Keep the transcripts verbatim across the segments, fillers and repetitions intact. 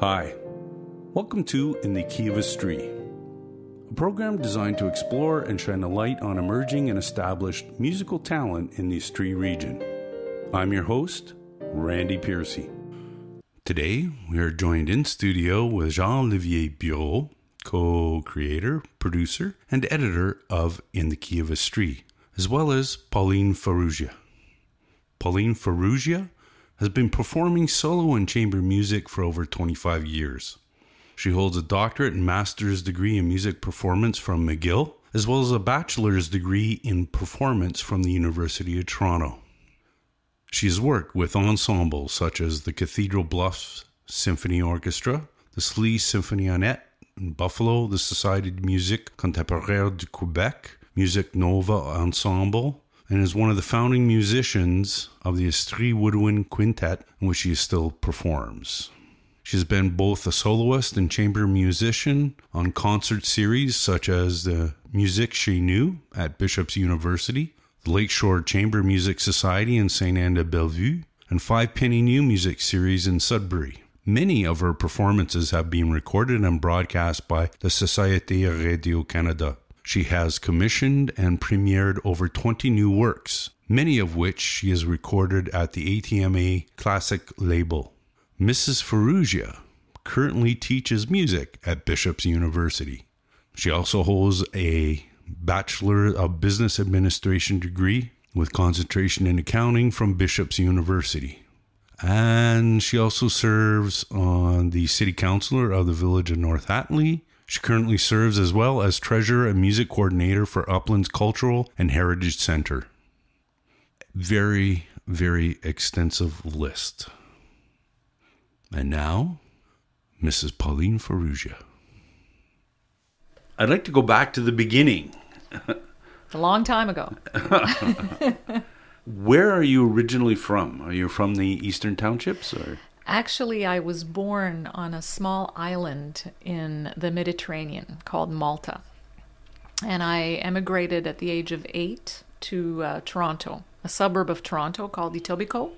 Hi, welcome to In the Key of Estrie, a program designed to explore and shine a light on emerging and established musical talent in the Estrie region. I'm your host, Randy Piercy. Today, we are joined in studio with Jean-Olivier Bureau, co-creator, producer, and editor of In the Key of Estrie, as well as Pauline Farrugia. Pauline Farrugia has been performing solo and chamber music for over twenty-five years. She holds a doctorate and master's degree in music performance from McGill, as well as a bachelor's degree in performance from the University of Toronto. She has worked with ensembles such as the Cathedral Bluffs Symphony Orchestra, the Slee Symphonionnette, in Buffalo, the Société de Musique Contemporaine du Québec, Musique Nova Ensemble, and is one of the founding musicians of the Estrie Woodwind Quintet, in which she still performs. She has been both a soloist and chamber musician on concert series such as the Musique Chez Nous at Bishop's University, the Lakeshore Chamber Music Society in Saint-Anne-de-Bellevue, and Five Penny New Music Series in Sudbury. Many of her performances have been recorded and broadcast by the Société Radio-Canada. She has commissioned and premiered over twenty new works, many of which she has recorded at the A T M A Classic label. Missus Farrugia currently teaches music at Bishop's University. She also holds a Bachelor of Business Administration degree with concentration in accounting from Bishop's University. And she also serves on the City Councillor of the Village of North Hatley. She currently serves as well as Treasurer and Music Coordinator for Uplands Cultural and Heritage Center. Very, very extensive list. And now, Missus Pauline Farrugia. I'd like to go back to the beginning. A long time ago. Where are you originally from? Are you from the Eastern Townships? Or? Actually, I was born on a small island in the Mediterranean called Malta. And I emigrated at the age of eight to uh, Toronto, a suburb of Toronto called Etobicoke.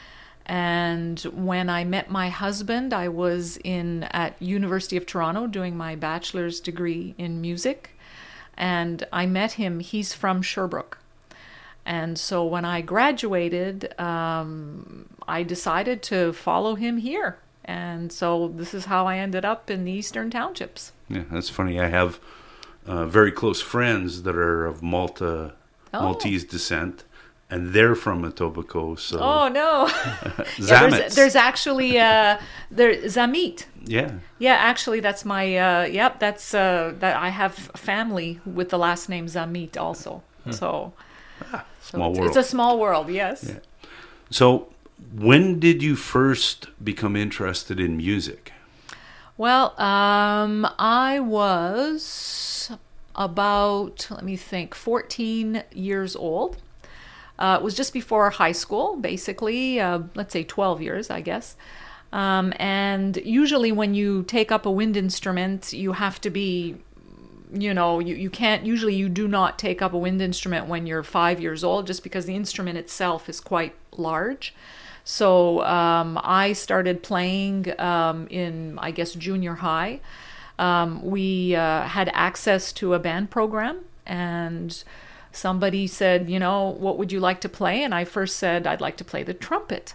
And when I met my husband, I was in at University of Toronto doing my bachelor's degree in music. And I met him, he's from Sherbrooke. And so when I graduated, um, I decided to follow him here. And so this is how I ended up in the Eastern Townships. Yeah, that's funny. I have uh, very close friends that are of Malta, oh. Maltese descent. And they're from Etobicoke, so... Oh, no. yeah, there's, there's actually... Uh, there, Zamit. Yeah. Yeah, actually, that's my... Uh, yep, that's... Uh, that I have family with the last name Zamit also. Hmm. So... Ah, small so it's, world. It's a small world, yes. Yeah. So, when did you first become interested in music? Well, um, I was about, let me think, fourteen years old. Uh, it was just before high school, basically, uh, let's say twelve years, I guess. Um, and usually when you take up a wind instrument, you have to be, you know, you, you can't, usually you do not take up a wind instrument when you're five years old, just because the instrument itself is quite large. So um, I started playing um, in, I guess, junior high. Um, we uh, had access to a band program, and somebody said, you know, what would you like to play? And I first said, I'd like to play the trumpet.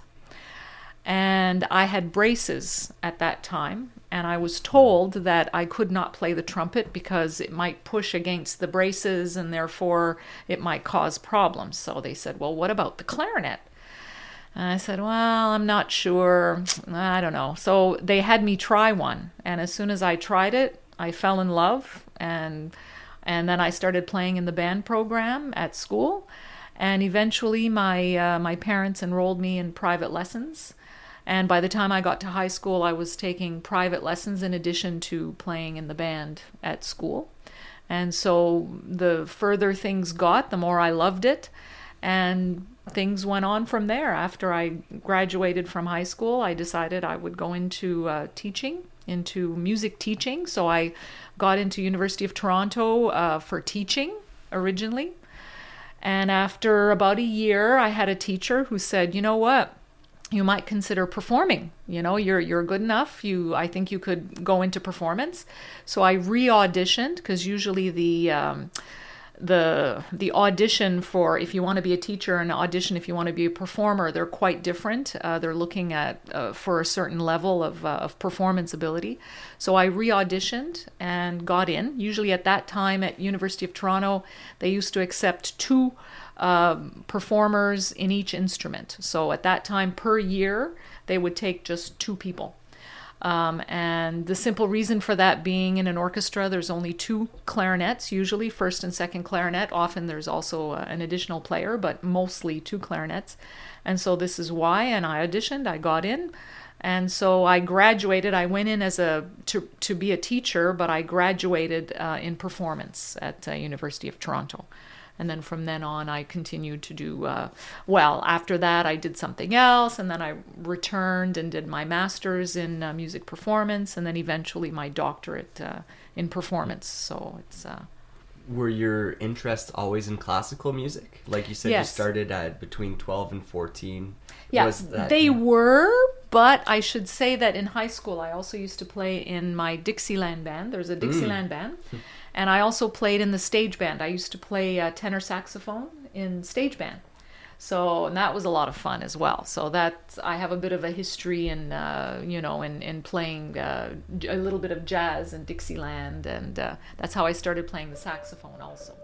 And I had braces at that time. And I was told that I could not play the trumpet because it might push against the braces and therefore it might cause problems. So they said, well, what about the clarinet? And I said, well, I'm not sure. I don't know. So they had me try one. And as soon as I tried it, I fell in love. And And then I started playing in the band program at school. And eventually my uh, my parents enrolled me in private lessons. And by the time I got to high school, I was taking private lessons in addition to playing in the band at school. And so the further things got, the more I loved it. And things went on from there. After I graduated from high school, I decided I would go into uh, teaching, into music teaching. So I got into University of Toronto uh, for teaching originally. And after about a year, I had a teacher who said, you know what? you might consider performing. You know, you're you're good enough. You, I think you could go into performance. So I re-auditioned, because usually the um, the the audition for, if you want to be a teacher, and audition if you want to be a performer, they're quite different. Uh, they're looking at uh, for a certain level of uh, of performance ability. So I re-auditioned and got in. Usually at that time at University of Toronto, they used to accept two um, performers in each instrument. So at that time, per year, they would take just two people. Um, and the simple reason for that being, in an orchestra, there's only two clarinets, usually first and second clarinet. Often there's also uh, an additional player, but mostly two clarinets. And so this is why, and I auditioned, I got in. And so I graduated. I went in as a to, to be a teacher, but I graduated uh, in performance at uh, University of Toronto. And then from then on, I continued to do, uh, well, after that, I did something else. And then I returned and did my master's in uh, music performance, and then eventually my doctorate uh, in performance. So it's... Uh, Were your interests always in classical music? Like you said, yes. You started at between twelve and fourteen. Yeah, Was that... they were, but I should say that in high school, I also used to play in my Dixieland band. There's a Dixieland mm. band. And I also played in the stage band. I used to play uh, tenor saxophone in stage band. So, and that was a lot of fun as well. So that, I have a bit of a history in, uh, you know, in, in playing uh, a little bit of jazz and Dixieland. And uh, that's how I started playing the saxophone also.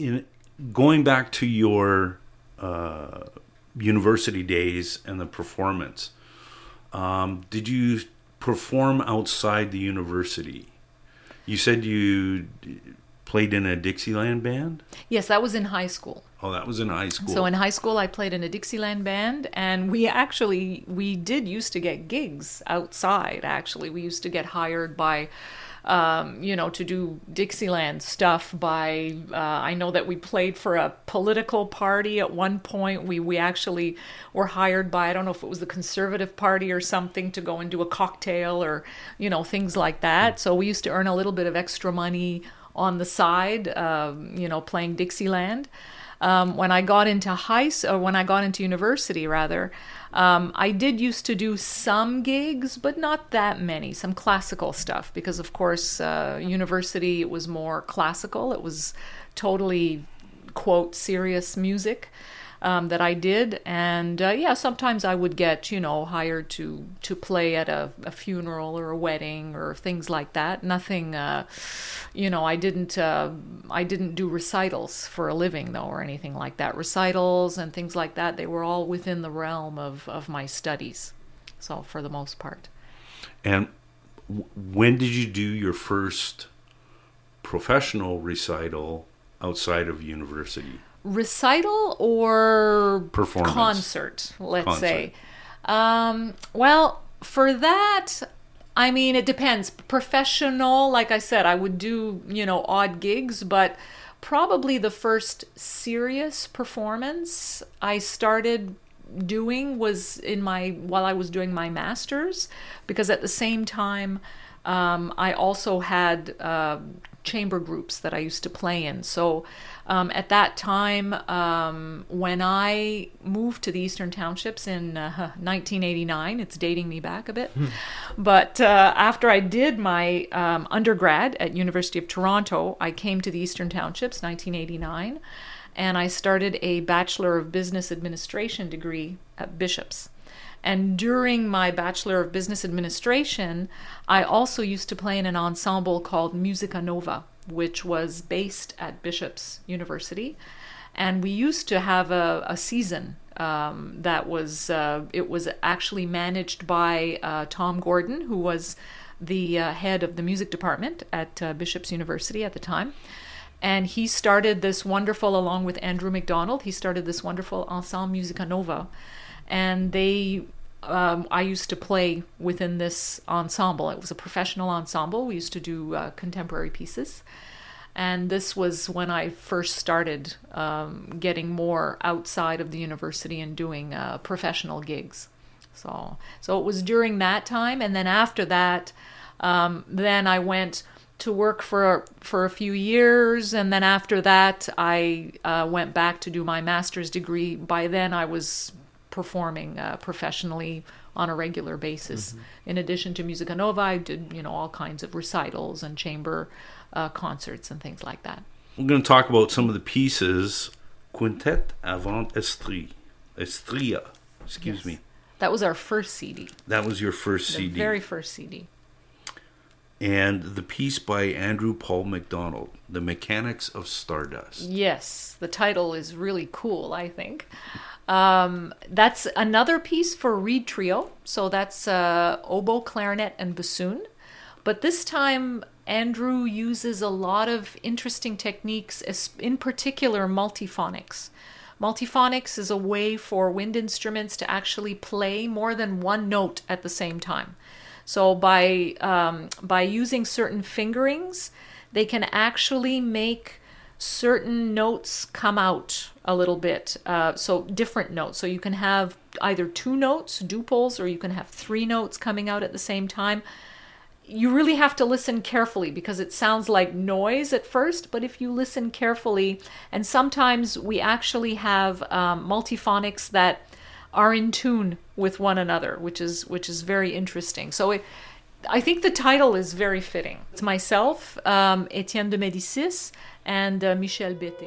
in going back to your uh, university days and the performance, um, did you perform outside the university? You said you played in a Dixieland band? Yes, that was in high school. Oh, that was in high school. So in high school, I played in a Dixieland band, and we actually, we did used to get gigs outside, actually. We used to get hired by, um, you know, to do Dixieland stuff by, uh, I know that we played for a political party at one point. We, we actually were hired by, I don't know if it was the Conservative Party or something, to go and do a cocktail or, you know, things like that. So we used to earn a little bit of extra money on the side, um, you know, playing Dixieland. Um, when I got into high, or when I got into university, rather, um, I did used to do some gigs, but not that many. Some classical stuff, because of course, uh, university, it was more classical. It was totally, quote, serious music um, that I did, and uh, yeah, sometimes I would get, you know, hired to to play at a, a funeral or a wedding or things like that. Nothing. Uh, You know, I didn't uh, I didn't do recitals for a living, though, or anything like that. Recitals and things like that, they were all within the realm of, of my studies, so for the most part. And w- when did you do your first professional recital outside of university? Recital or Performance. concert, let's Concert. say. Um, well, for that, I mean, it depends. Professional, like I said, I would do, you know, odd gigs, but probably the first serious performance I started doing was in my, while I was doing my master's, because at the same time, um, I also had uh, chamber groups that I used to play in. So um, at that time, um, when I moved to the Eastern Townships in uh, nineteen eighty-nine, it's dating me back a bit, but uh, after I did my um, undergrad at University of Toronto, I came to the Eastern Townships, nineteen eighty-nine, and I started a Bachelor of Business Administration degree at Bishop's. And during my Bachelor of Business Administration, I also used to play in an ensemble called Musica Nova, which was based at Bishop's University. And we used to have a, a season um, that was, uh, it was actually managed by uh, Tom Gordon, who was the uh, head of the music department at uh, Bishop's University at the time. And he started this wonderful, along with Andrew McDonald, he started this wonderful ensemble Musica Nova. And they, um, I used to play within this ensemble. It was a professional ensemble. We used to do uh, contemporary pieces. And this was when I first started um, getting more outside of the university and doing uh, professional gigs. So, so it was during that time. And then after that, um, then I went to work for for a few years, and then after that, I uh, went back to do my master's degree. By then, I was performing uh, professionally on a regular basis. Mm-hmm. In addition to Musica Nova, I did, you know, all kinds of recitals and chamber uh, concerts and things like that. We're going to talk about some of the pieces. Quintet avant Estrie. Estria, excuse Yes. me. That was our first C D. That was your first The C D. very first C D. And the piece by Andrew Paul MacDonald, The Mechanics of Stardust. Yes, the title is really cool, I think. Um, that's another piece for reed trio. So that's uh, oboe, clarinet, and bassoon. But this time, Andrew uses a lot of interesting techniques, in particular multiphonics. Multiphonics is a way for wind instruments to actually play more than one note at the same time. So by um, by using certain fingerings, they can actually make certain notes come out a little bit. Uh, so different notes. So you can have either two notes, duplets, or you can have three notes coming out at the same time. You really have to listen carefully because it sounds like noise at first, but if you listen carefully, and sometimes we actually have um, multiphonics that are in tune with one another, which is which is very interesting. So it, I think the title is very fitting. It's myself, um, Etienne de Médicis, and uh, Michel Bété.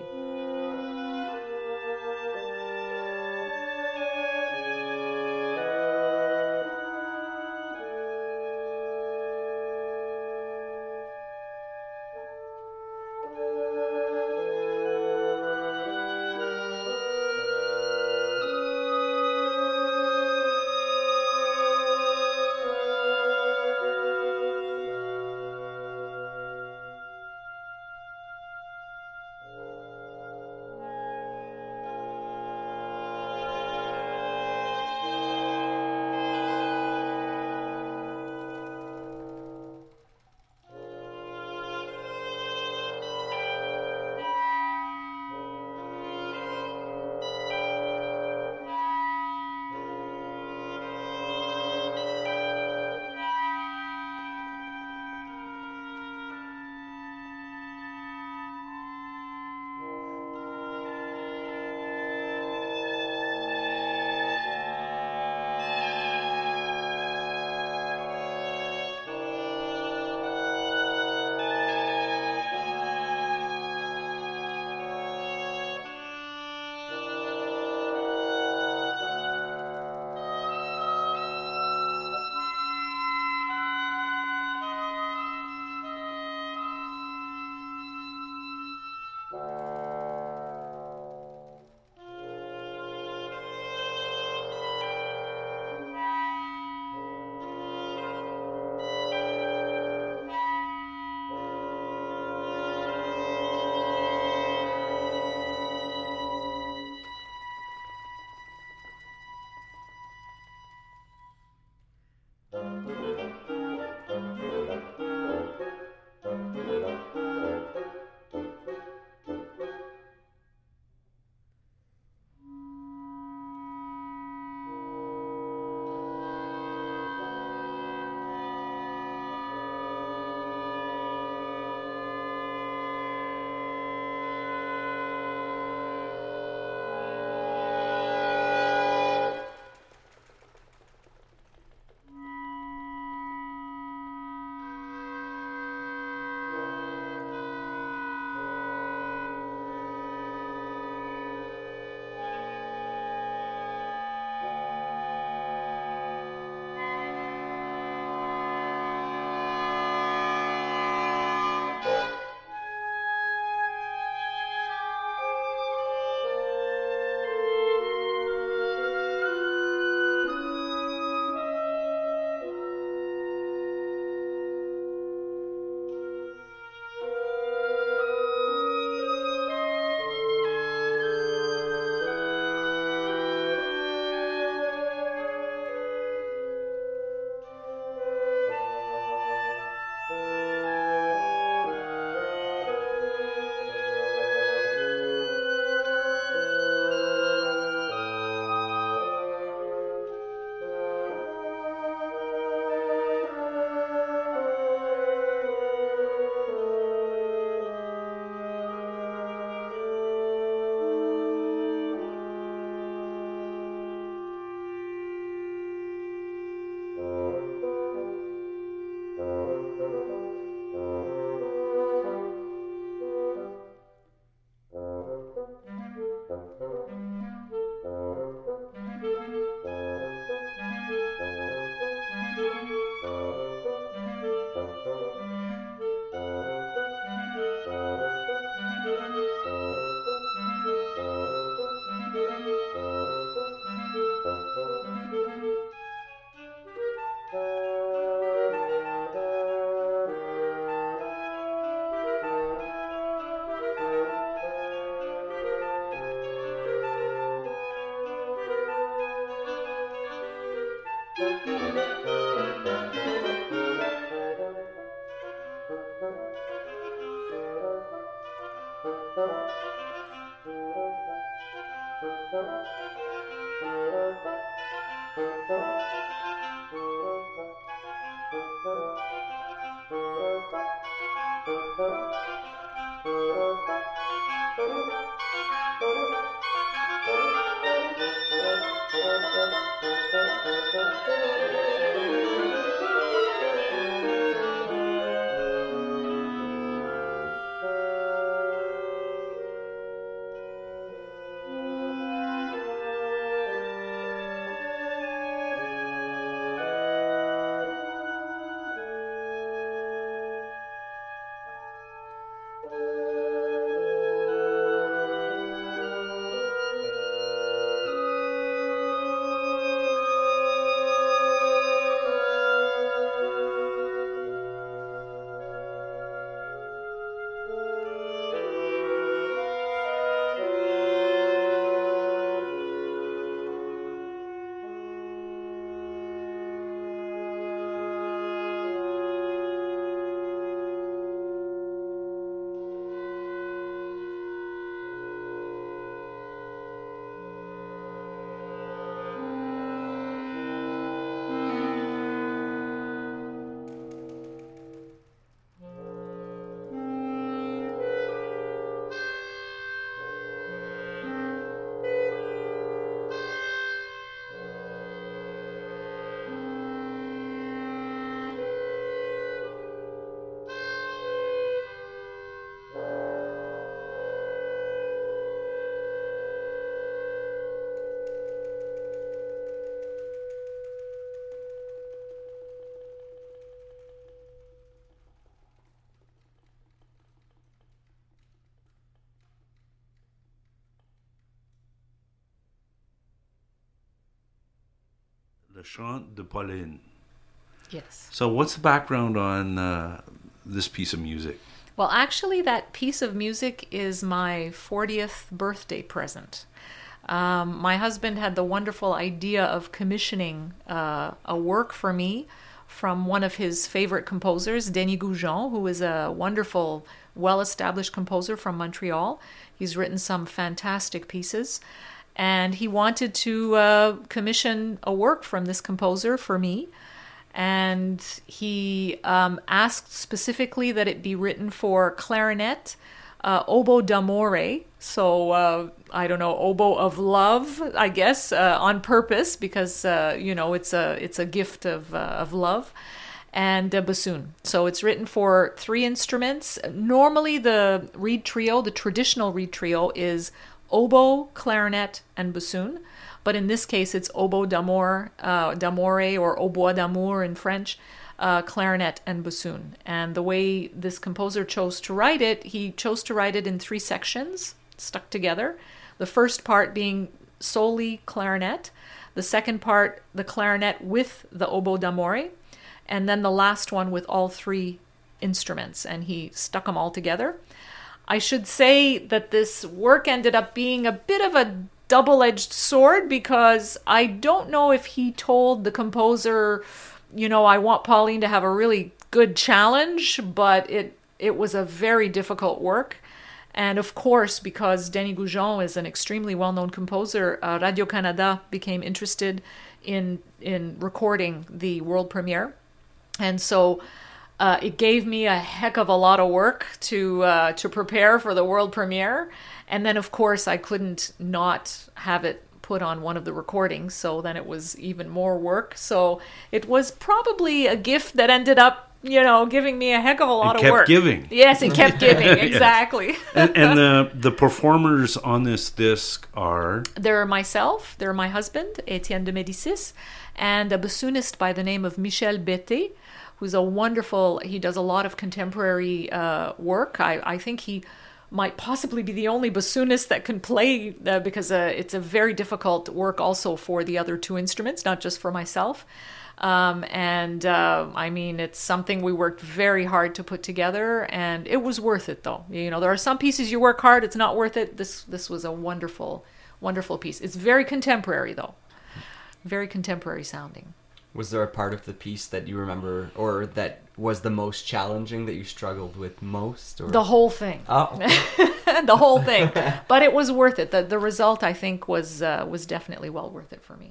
Le Chant de Pauline. Yes. So what's the background on uh, this piece of music? Well, actually, that piece of music is my fortieth birthday present. Um, my husband had the wonderful idea of commissioning uh, a work for me from one of his favorite composers, Denis Goujon, who is a wonderful, well-established composer from Montreal. He's written some fantastic pieces. And he wanted to uh, commission a work from this composer for me. And he um, asked specifically that it be written for clarinet, uh, oboe d'amore, so uh, I don't know, oboe of love, I guess, uh, on purpose, because uh, you know it's a it's a gift of uh, of love, and a bassoon. So it's written for three instruments. Normally, the reed trio, the traditional reed trio, is oboe, clarinet, and bassoon. But in this case, it's oboe d'amour, uh, d'amore, or hautbois d'amour in French, uh, clarinet and bassoon. And the way this composer chose to write it, he chose to write it in three sections, stuck together. The first part being solely clarinet, the second part, the clarinet with the oboe d'amour, and then the last one with all three instruments. And he stuck them all together. I should say that this work ended up being a bit of a double-edged sword, because I don't know if he told the composer, you know, I want Pauline to have a really good challenge, but it it was a very difficult work. And of course, because Denis Goujon is an extremely well-known composer, uh, Radio-Canada became interested in in recording the world premiere. And so uh, it gave me a heck of a lot of work to uh, to prepare for the world premiere. And then, of course, I couldn't not have it put on one of the recordings, so then it was even more work. So it was probably a gift that ended up, you know, giving me a heck of a lot it of kept work. Giving. Yes, it kept giving, exactly. and and the, the performers on this disc are? They're myself, they're my husband, Etienne de Médicis, and a bassoonist by the name of Michel Bété, who's a wonderful, he does a lot of contemporary uh, work. I, I think he might possibly be the only bassoonist that can play, uh, because uh, it's a very difficult work also for the other two instruments, not just for myself. Um, and uh, I mean, it's something we worked very hard to put together, and it was worth it, though. You know, there are some pieces you work hard, it's not worth it. This this was a wonderful, wonderful piece. It's very contemporary, though. Very contemporary sounding. Was there a part of the piece that you remember, or that was the most challenging, that you struggled with most? Or? The whole thing. Oh. The whole thing. But it was worth it. The the result, I think, was uh, was definitely well worth it for me.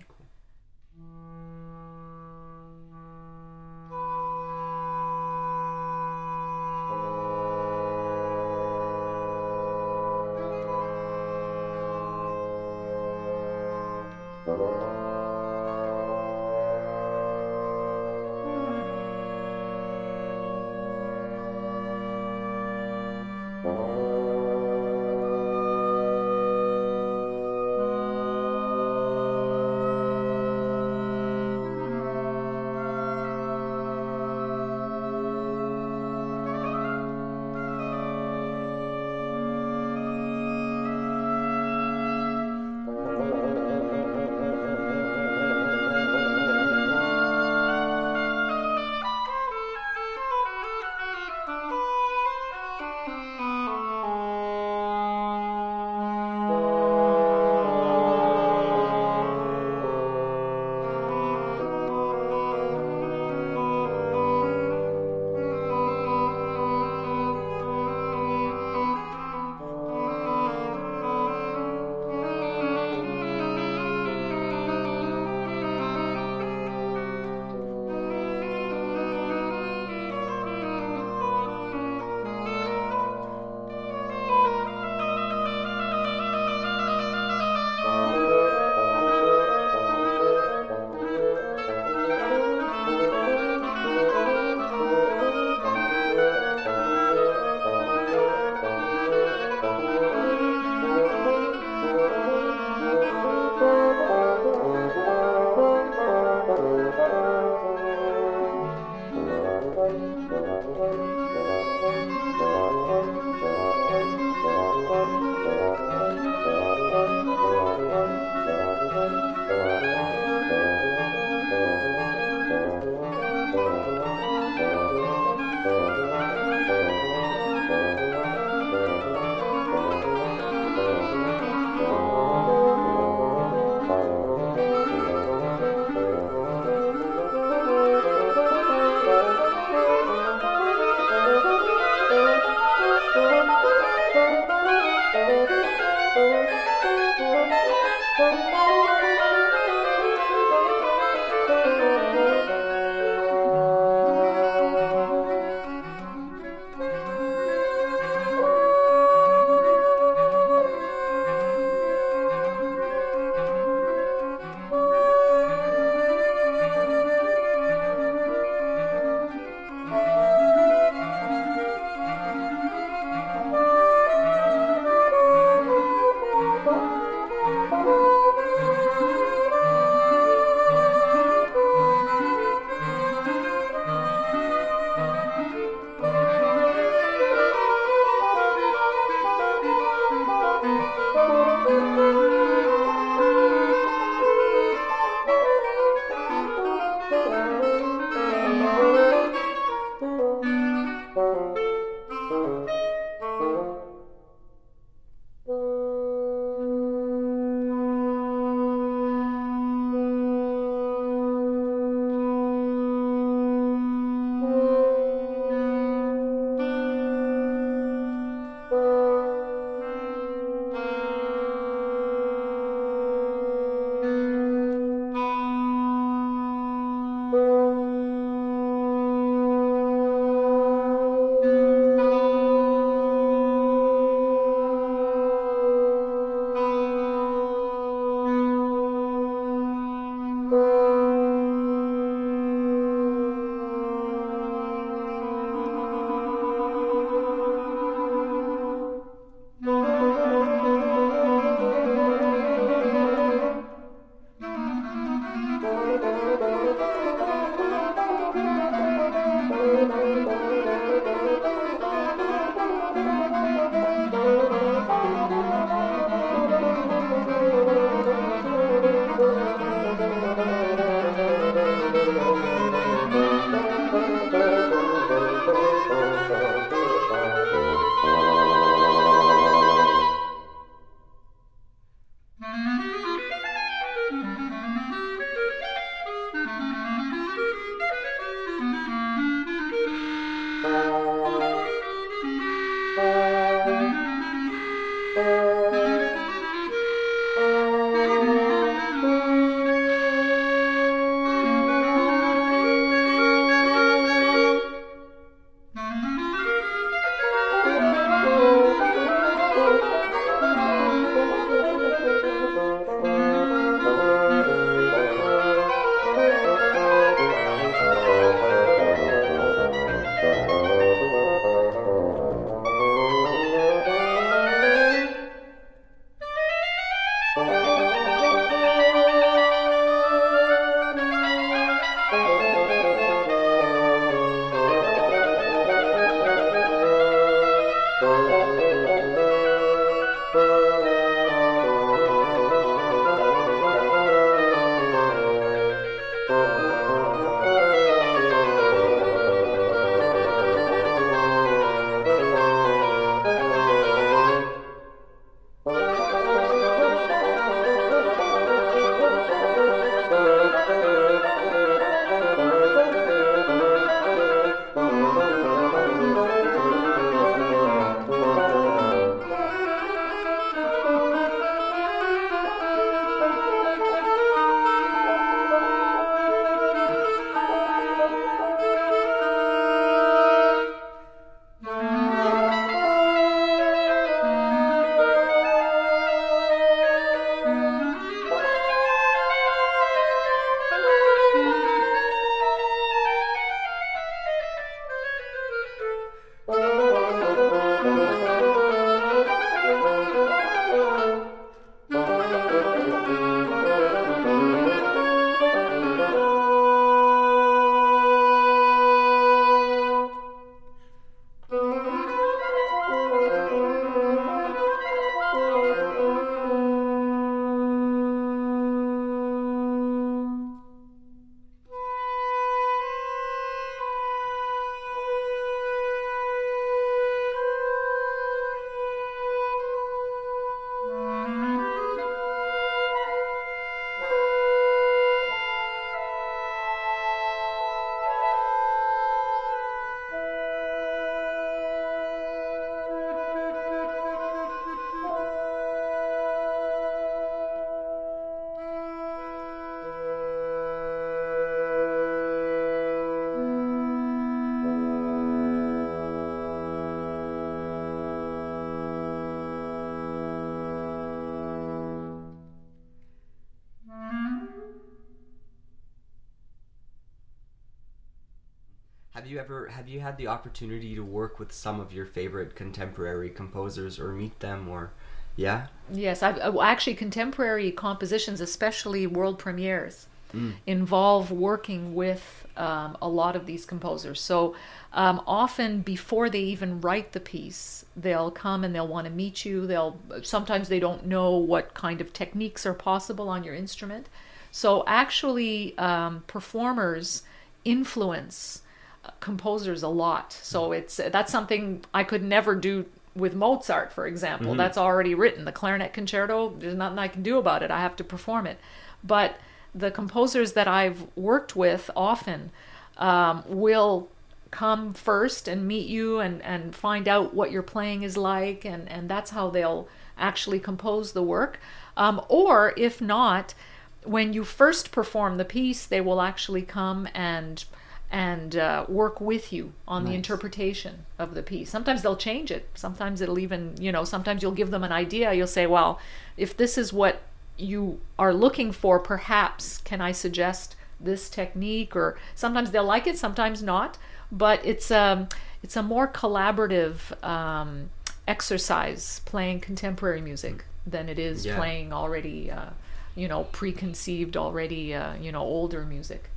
have you ever have you had the opportunity to work with some of your favorite contemporary composers or meet them or yeah? Yes, I've uh, actually contemporary compositions, especially world premieres, Mm. involve working with um, a lot of these composers. So um, often before they even write the piece, they'll come and they'll want to meet you. They'll sometimes they don't know what kind of techniques are possible on your instrument. So actually, um, performers influence uh, composers a lot. So it's that's something I could never do with Mozart, for example. Mhm. That's already written. The clarinet concerto, there's nothing I can do about it. I have to perform it. But the composers that I've worked with often um, will come first and meet you and, and find out what your playing is like, and, and that's how they'll actually compose the work. Um, or if not, when you first perform the piece, they will actually come and and uh, work with you on the Nice. interpretation of the piece. Sometimes they'll change it. Sometimes it'll even, you know, sometimes you'll give them an idea. You'll say, well, if this is what you are looking for, perhaps can I suggest this technique? Or sometimes they'll like it, sometimes not. But it's um it's a more collaborative um, exercise playing contemporary music than it is Yeah. playing already, uh, you know, preconceived already, uh, you know, older music.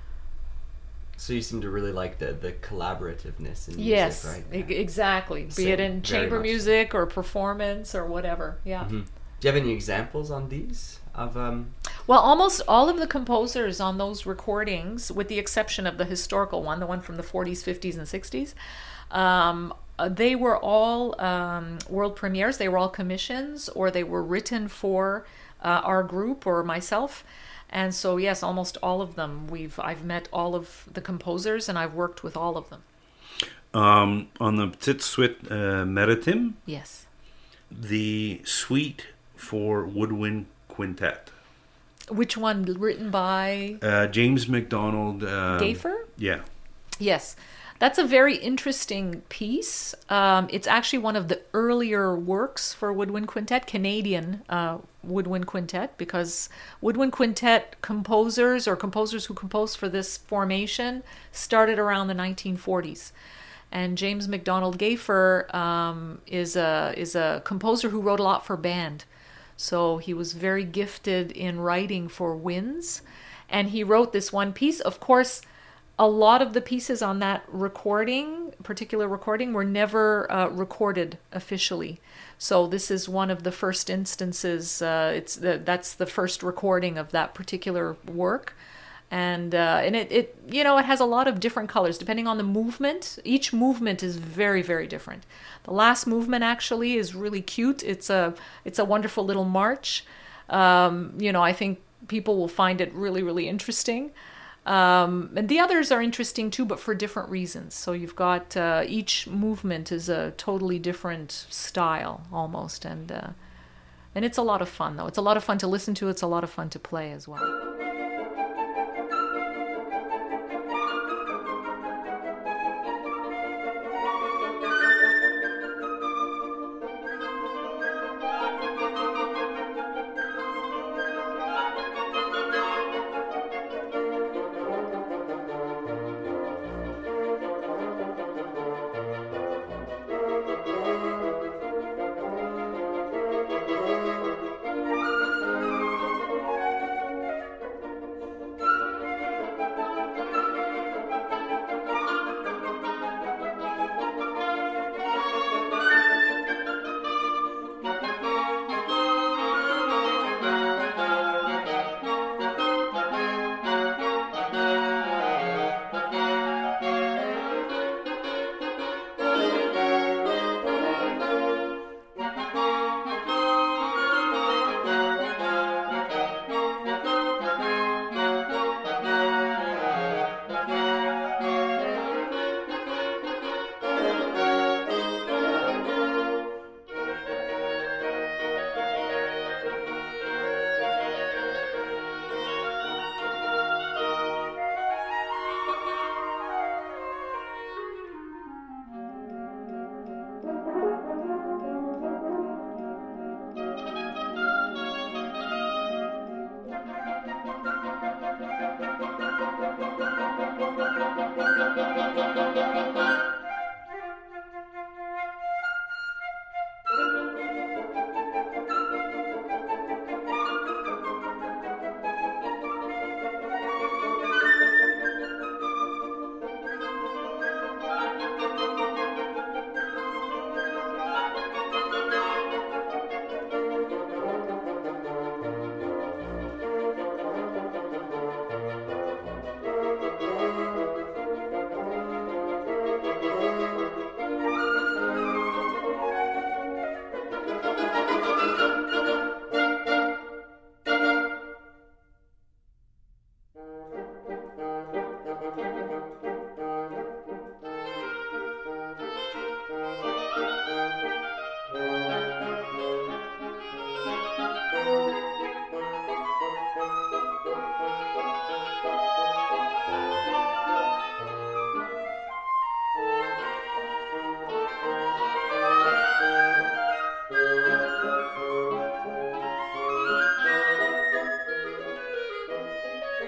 So you seem to really like the the collaborativeness in music, Yes, right? e- exactly. Be Same, it in very chamber much. music or performance or whatever. Yeah. Mhm. Do you have any examples on these of um? Well, almost all of the composers on those recordings, with the exception of the historical one, the one from the forties, fifties, and sixties, um, uh, they were all um, world premieres. They were all commissions, or they were written for uh, our group or myself. And so, yes, almost all of them. We've I've met all of the composers, and I've worked with all of them. Um, on the Petite Suite uh, Maritime, Yes. the suite for woodwind quintet. Which one? Written by Uh, James MacDonald. Uh, Gayfer? Yeah. Yes, that's a very interesting piece. Um, it's actually one of the earlier works for woodwind quintet, Canadian uh, woodwind quintet, because woodwind quintet composers or composers who composed for this formation started around the nineteen forties. And James MacDonald Gayfer um, is a is a composer who wrote a lot for band. So he was very gifted in writing for winds, and he wrote this one piece. Of course, a lot of the pieces on that recording, particular recording, were never uh, recorded officially. So this is one of the first instances. Uh, it's the, that's the first recording of that particular work, and uh, and it, it you know it has a lot of different colors depending on the movement. Each movement is very very different. The last movement actually is really cute. It's a it's a wonderful little march. Um, you know I think people will find it really really interesting. Um, and the others are interesting too, but for different reasons. So you've got uh, each movement is a totally different style almost, and uh, and it's a lot of fun though. It's a lot of fun to listen to. It's a lot of fun to play as well.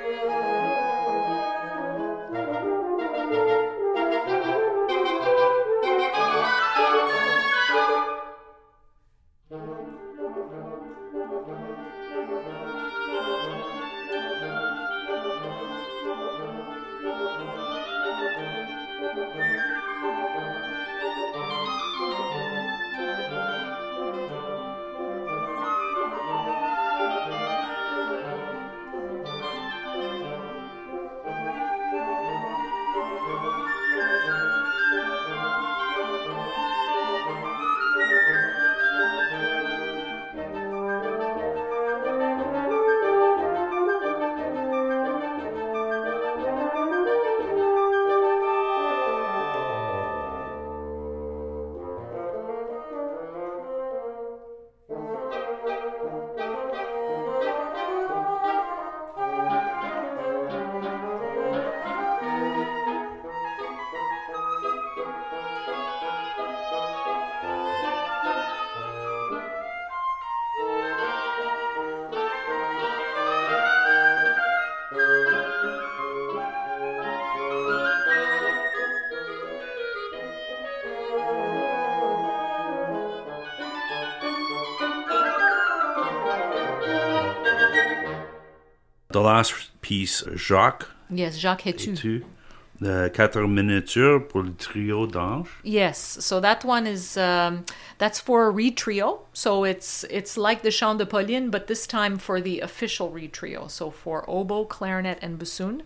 The last piece, Jacques. Yes, Jacques Hétu. Hétu. The quatre miniatures pour le trio d'anges. Yes, so that one is um, that's for a reed trio. So it's it's like the Chant de Pauline, but this time for the official reed trio. So for oboe, clarinet, and bassoon,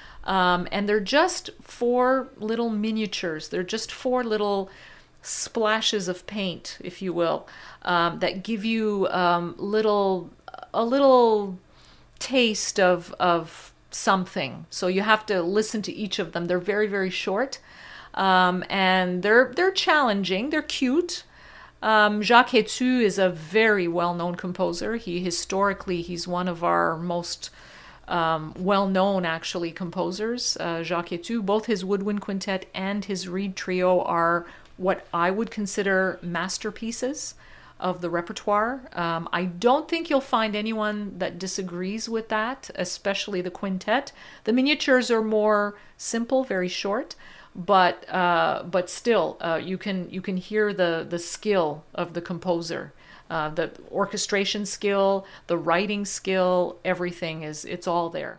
um, and they're just four little miniatures. They're just four little splashes of paint, if you will, um, that give you um, little a little taste of of something. So you have to listen to each of them. They're very, very short, um, and they're they're challenging. They're cute. Um, Jacques Hétu is a very well-known composer. He historically he's one of our most um, well-known actually composers. Uh, Jacques Hétu. Both his woodwind quintet and his reed trio are what I would consider masterpieces of the repertoire. Um, I don't think you'll find anyone that disagrees with that, especially the quintet. The miniatures are more simple, very short, but uh, but still, uh, you can you can hear the the skill of the composer, uh, the orchestration skill, the writing skill. Everything is it's all there.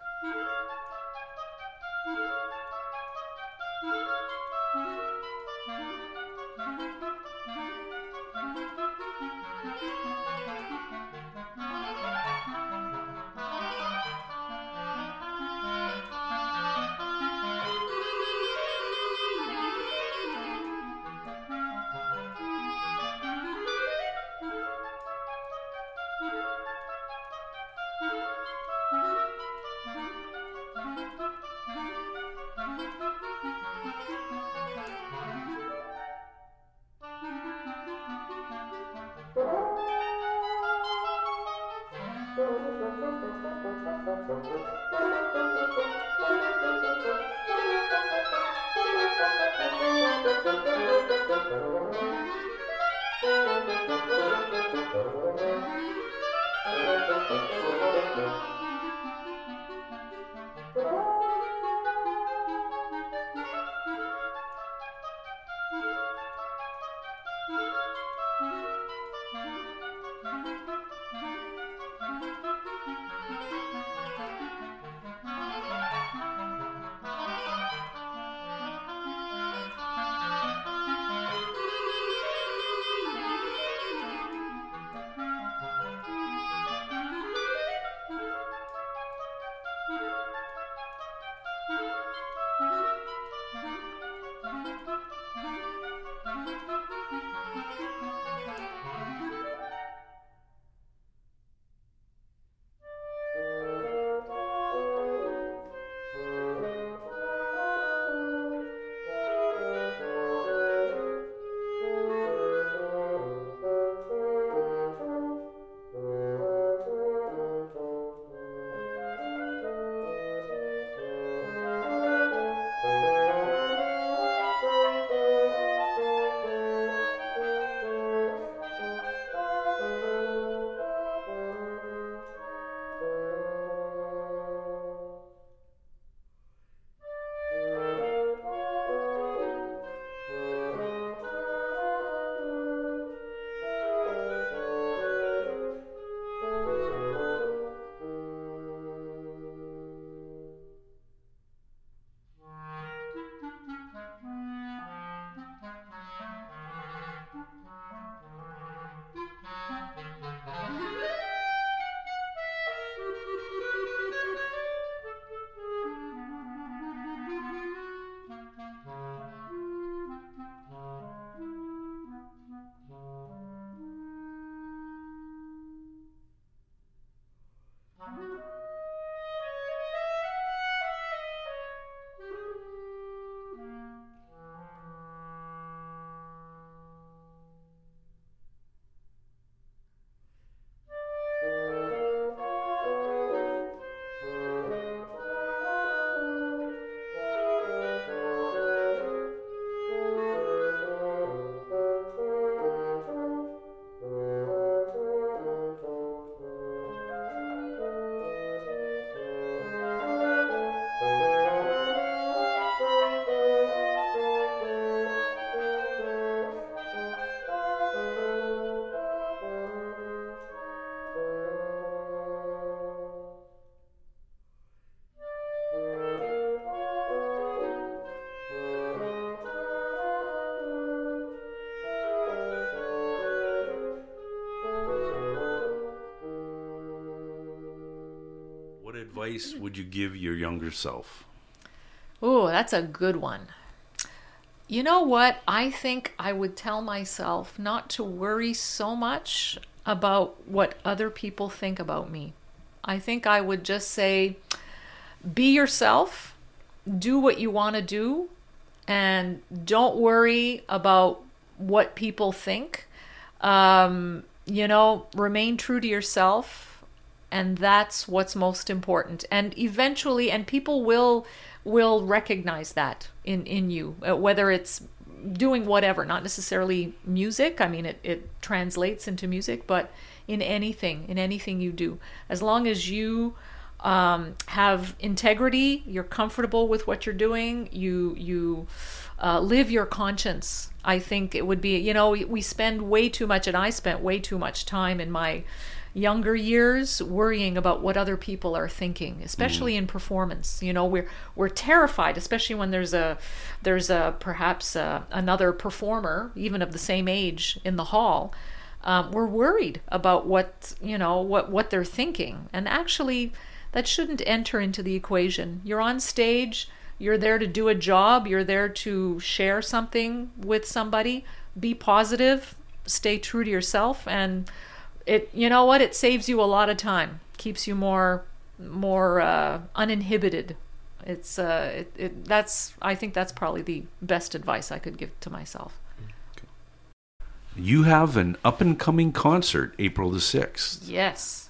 advice would you give your younger self? Oh, that's a good one. You know what? I think I would tell myself not to worry so much about what other people think about me. I think I would just say, be yourself, do what you want to do, and don't worry about what people think. Um, you know, remain true to yourself, and that's what's most important. And eventually, and people will will recognize that in, in you, uh, whether it's doing whatever, not necessarily music. I mean, it, it translates into music, but in anything, in anything you do, as long as you um, have integrity, you're comfortable with what you're doing, you, you uh, live your conscience. I think it would be, you know, we, we spend way too much, and I spent way too much time in my younger years worrying about what other people are thinking, especially mm. in performance. You know, we're we're terrified, especially when there's a there's a perhaps a, another performer, even of the same age, in the hall. Um, we're worried about what you know what what they're thinking, and actually, that shouldn't enter into the equation. You're on stage. You're there to do a job. You're there to share something with somebody. Be positive. Stay true to yourself, and it, you know what, it saves you a lot of time, keeps you more more uh, uninhibited. It's uh, it, it that's I think that's probably the best advice I could give to myself. You have an up and coming concert April the sixth. Yes.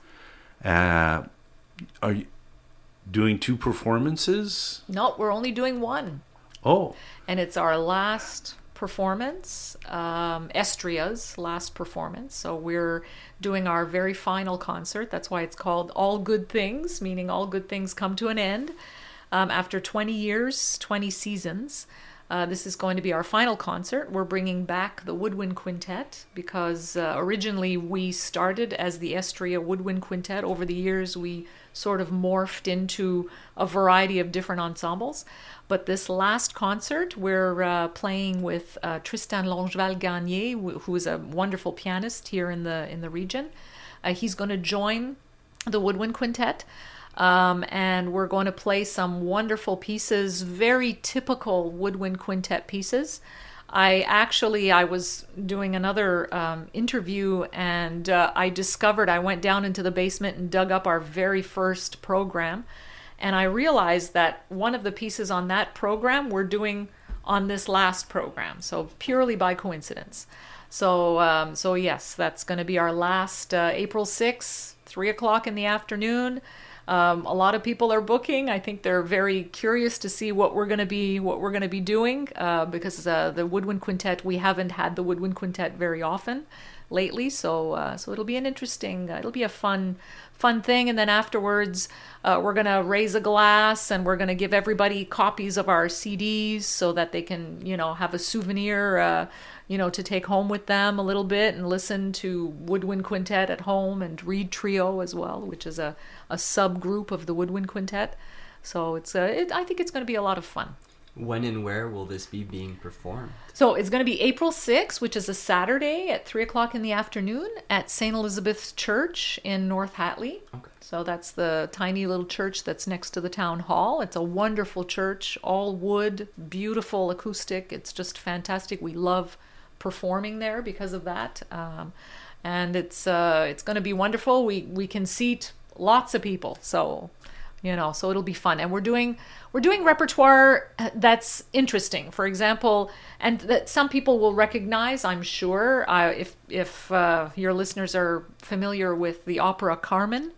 Uh, are you doing two performances? No, we're only doing one. Oh. And it's our last performance, um, Estria's last performance. So we're doing our very final concert. That's why it's called All Good Things, meaning all good things come to an end. Um, after twenty years, twenty seasons, uh, this is going to be our final concert. We're bringing back the Woodwind Quintet because uh, originally we started as the Estria Woodwind Quintet. Over the years, we sort of morphed into a variety of different ensembles. But this last concert, we're uh, playing with uh, Tristan Longeval-Gagné, who is a wonderful pianist here in the in the region. Uh, he's going to join the Woodwind Quintet, um, and we're going to play some wonderful pieces, very typical Woodwind Quintet pieces. I actually, I was doing another um, interview, and uh, I discovered, I went down into the basement and dug up our very first program. And I realized that one of the pieces on that program we're doing on this last program, so purely by coincidence. So, um, so yes, that's going to be our last uh, April sixth, three o'clock in the afternoon. Um, a lot of people are booking. I think they're very curious to see what we're going to be what we're going to be doing uh, because uh, the Woodwind Quintet, we haven't had the Woodwind Quintet very often lately, so uh, so it'll be an interesting, uh, it'll be a fun fun thing. And then afterwards, uh, we're gonna raise a glass and we're gonna give everybody copies of our C Ds so that they can, you know, have a souvenir, uh, you know, to take home with them a little bit and listen to Woodwind Quintet at home, and Reed Trio as well, which is a, a subgroup of the Woodwind Quintet. So it's uh, it, I think it's going to be a lot of fun. When and where will this be being performed? So it's going to be April sixth, which is a Saturday at three o'clock in the afternoon at Saint Elizabeth's Church in North Hatley. Okay. So that's the tiny little church that's next to the town hall. It's a wonderful church, all wood, beautiful acoustic. It's just fantastic. We love performing there because of that. Um, and it's uh, it's going to be wonderful. We we can seat lots of people. So... You know, so it'll be fun, and we're doing we're doing repertoire that's interesting. For example, and that some people will recognize, I'm sure, uh, if if uh, your listeners are familiar with the opera Carmen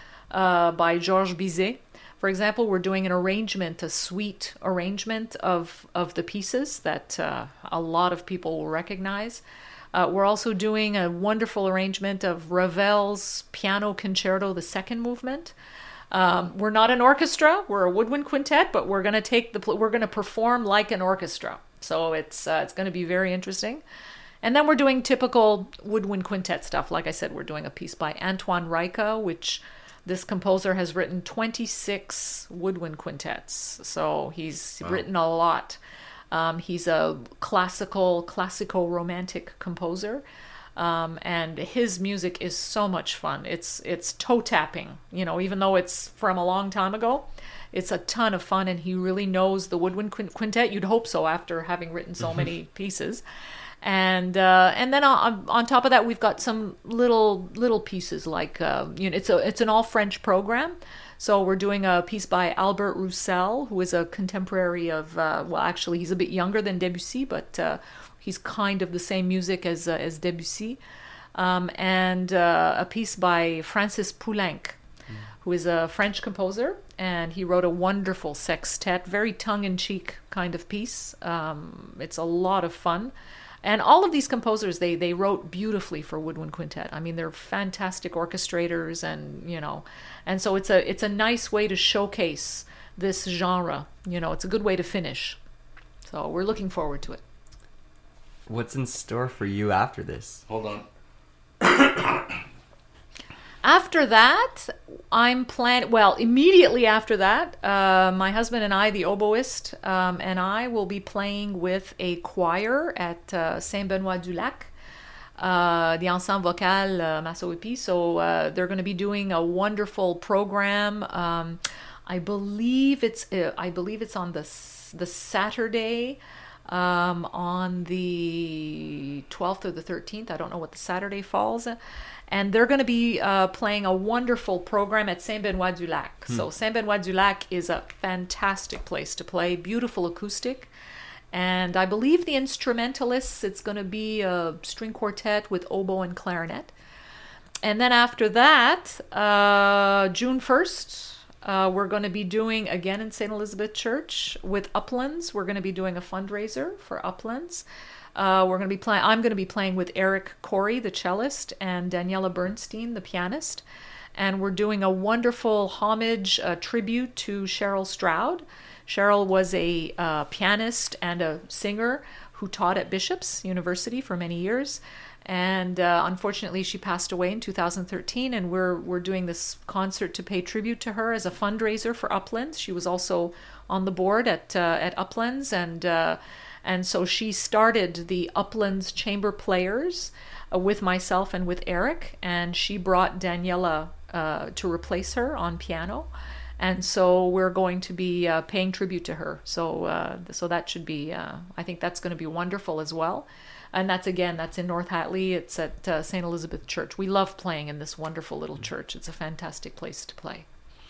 uh, by Georges Bizet. For example, we're doing an arrangement, a suite arrangement of of the pieces that uh, a lot of people will recognize. Uh, we're also doing a wonderful arrangement of Ravel's Piano Concerto, the second movement. Um, we're not an orchestra. We're a woodwind quintet, but we're going to take the we're going to perform like an orchestra. So it's uh, it's going to be very interesting. And then we're doing typical woodwind quintet stuff. Like I said, we're doing a piece by Antoine Reicha, which this composer has written twenty-six woodwind quintets. So he's wow. written a lot. Um, he's a classical, classico-romantic composer. Um, and his music is so much fun. It's it's toe tapping, you know, even though it's from a long time ago. It's a ton of fun, and he really knows the woodwind quintet. You'd hope so after having written so many pieces. And uh, and then on, on top of that, we've got some little little pieces like uh, you know, it's a it's an all French program. So we're doing a piece by Albert Roussel, who is a contemporary of uh, well, actually he's a bit younger than Debussy, but uh, he's kind of the same music as uh, as Debussy. Um, and uh, a piece by Francis Poulenc, who is a French composer, and he wrote a wonderful sextet, very tongue-in-cheek kind of piece. Um, it's a lot of fun. And all of these composers, they they wrote beautifully for woodwind quintet. I mean, they're fantastic orchestrators, and you know, and so it's a it's a nice way to showcase this genre. You know, it's a good way to finish. So we're looking forward to it. What's in store for you after this? Hold on. After that, I'm planning, well, immediately after that, uh, my husband and I, the oboist, um, and I will be playing with a choir at uh, Saint-Benoît-du-Lac, uh, the Ensemble Vocal uh, Massoépi. So uh, they're going to be doing a wonderful program. Um, I believe it's uh, I believe it's on the the Saturday, um, on the twelfth or the thirteenth. I don't know what the Saturday falls. And they're going to be uh, playing a wonderful program at Saint-Benoît-du-Lac. Hmm. So Saint-Benoît-du-Lac is a fantastic place to play, beautiful acoustic. And I believe the instrumentalists, it's going to be a string quartet with oboe and clarinet. And then after that, uh, June first, uh, we're going to be doing, again in Saint Elizabeth Church, with Uplands. We're going to be doing a fundraiser for Uplands. Uh, we're going to be playing. I'm going to be playing with Eric Corey, the cellist, and Daniela Bernstein, the pianist, and we're doing a wonderful homage, uh, tribute to Cheryl Stroud. Cheryl was a uh, pianist and a singer who taught at Bishop's University for many years, and uh, unfortunately, she passed away in two thousand thirteen. And we're we're doing this concert to pay tribute to her as a fundraiser for Uplands. She was also on the board at uh, at Uplands, and. Uh, And so she started the Uplands Chamber Players uh, with myself and with Eric, and she brought Daniela uh, to replace her on piano. And so we're going to be uh, paying tribute to her. So uh, so that should be, uh, I think that's going to be wonderful as well. And that's, again, that's in North Hatley. It's at uh, Saint Elizabeth Church. We love playing in this wonderful little church. It's a fantastic place to play.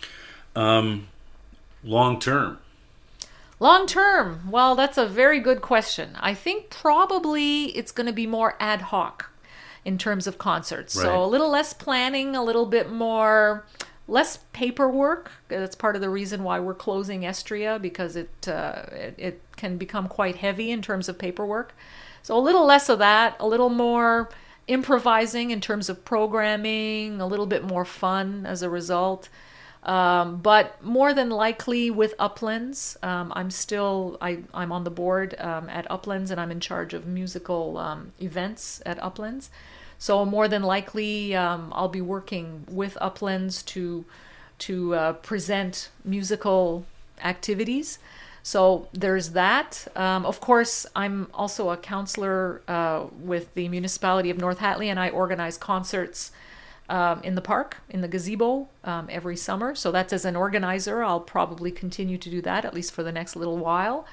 Um, long term. Long term, well, that's a very good question. I think probably it's going to be more ad hoc in terms of concerts. Right. So a little less planning, a little bit more, less paperwork. That's part of the reason why we're closing Estria, because it, uh, it, it can become quite heavy in terms of paperwork. So a little less of that, a little more improvising in terms of programming, a little bit more fun as a result. Um, but more than likely with Uplands, um, I'm still, I, I'm on the board um, at Uplands, and I'm in charge of musical um, events at Uplands. So more than likely, um, I'll be working with Uplands to, to uh, present musical activities. So there's that. Um, of course, I'm also a counselor uh, with the municipality of North Hatley, and I organize concerts Um, in the park, in the gazebo, um, every summer. So that's as an organizer. I'll probably continue to do that, at least for the next little while.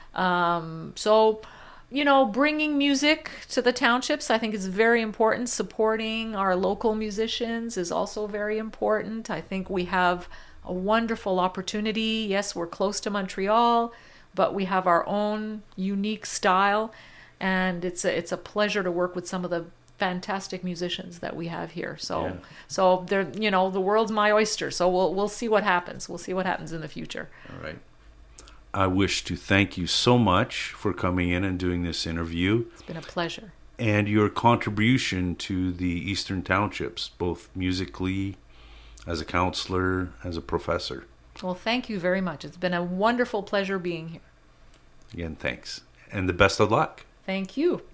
Um, so, you know, bringing music to the townships, I think is very important. Supporting our local musicians is also very important. I think we have a wonderful opportunity. Yes, we're close to Montreal, but we have our own unique style. And it's a, it's a pleasure to work with some of the fantastic musicians that we have here. So, yeah. so they're, you know, the world's my oyster. So we'll we'll see what happens. We'll see what happens in the future. All right. I wish to thank you so much for coming in and doing this interview. It's been a pleasure. And your contribution to the Eastern Townships, both musically, as a counselor, as a professor. Well, thank you very much. It's been a wonderful pleasure being here. Again, thanks. And the best of luck. Thank you.